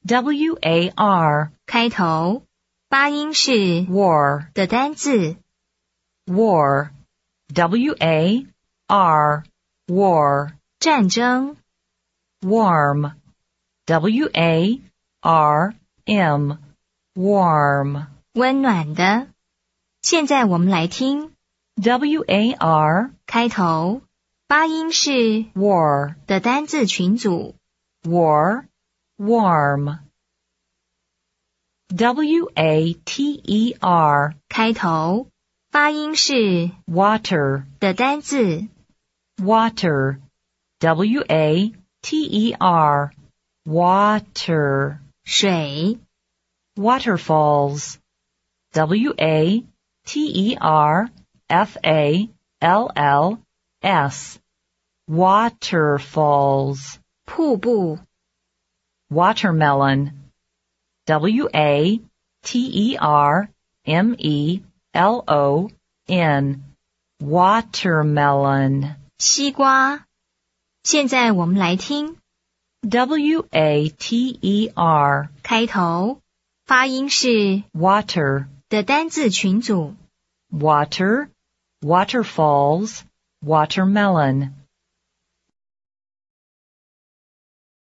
war 开头，发音是 war 的单字。 war war war 战争， warm warm warm 温暖的。现在我们来听 war 开头，发音是 war 的单字群组。 war warm water 开头，发音是 water 的单字。 water water water 水， waterfalls waterfalls waterfalls 瀑布， watermelon watermelon watermelon 西瓜。现在我们来听 water 开头，发音是 water 的单字群组。 water waterfalls watermelon